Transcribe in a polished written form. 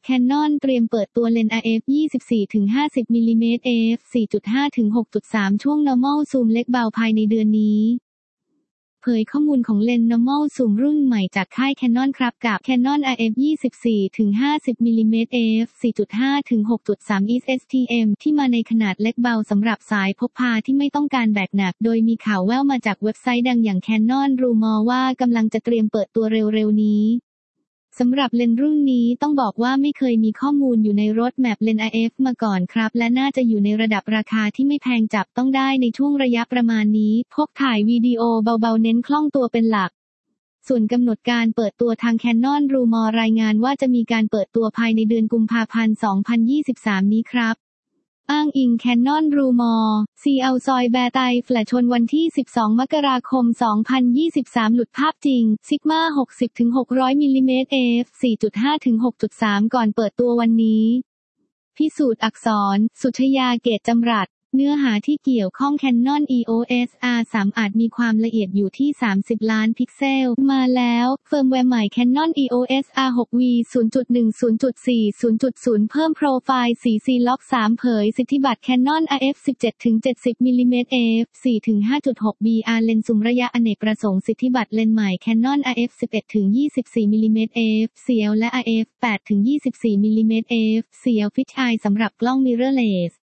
Canon เตรียมเปิดตัวเลนส์ AF 24-50 มิลลิเมตร AF 4.5-6.3 ช่วง normal zoom เล็กเบาภายในเดือนนี้เผยข้อมูลของเลนส์ normal zoom รุ่นใหม่จากค่าย Canon ครับกับ Canon AF 24-50 มิลลิเมตร AF 4.5-6.3 STM ที่มาในขนาดเล็กเบาสำหรับสายพกพาที่ไม่ต้องการแบกหนักโดยมีข่าวแว่วมาจากเว็บไซต์ดังอย่าง Canon Rumor ว่ากำลังจะเตรียมเปิดตัวเร็วๆนี้สำหรับเลนส์รุ่นนี้ต้องบอกว่าไม่เคยมีข้อมูลอยู่ในรถแมพเลนส์ AF มาก่อนครับและน่าจะอยู่ในระดับราคาที่ไม่แพงจับต้องได้ในช่วงระยะประมาณนี้พกถ่ายวิดีโอเบาๆเน้นคล่องตัวเป็นหลักส่วนกำหนดการเปิดตัวทาง Canon Rumor รายงานว่าจะมีการเปิดตัวภายในเดือนกุมภาพันธ์ 2023 นี้ครับอ้างอิง Canon Rumor ซีเอาซอยแบร์ไตแฟลชชนวันที่ 12 มกราคม 2023 หลุดภาพจริง Sigma 60-600 มิลลิเมตร AF 4.5-6.3 ก่อนเปิดตัววันนี้พิสูจน์อักษร สุชยาเกตจำรัดเนื้อหาที่เกี่ยวข้อง Canon EOS R3 อาจมีความละเอียดอยู่ที่ 30 ล้านพิกเซลมาแล้วเฟิร์มแวร์ใหม่ Canon EOS R6V 0.1 0.4 0.0 เพิ่มโปรไฟล์ 4C Lock 3 เผยสิทธิบัตร Canon RF 17-70 มิลลิเมตร AF 4-5.6 BR เลนส์ซูมระยะอเนกประสงค์สิทธิบัตรเลนส์ใหม่ Canon RF 11-24 มิลลิเมตร AF CL และ RF 8-24 มิลลิเมตร AF CL Fisheye สำหรับกล้อง mirrorless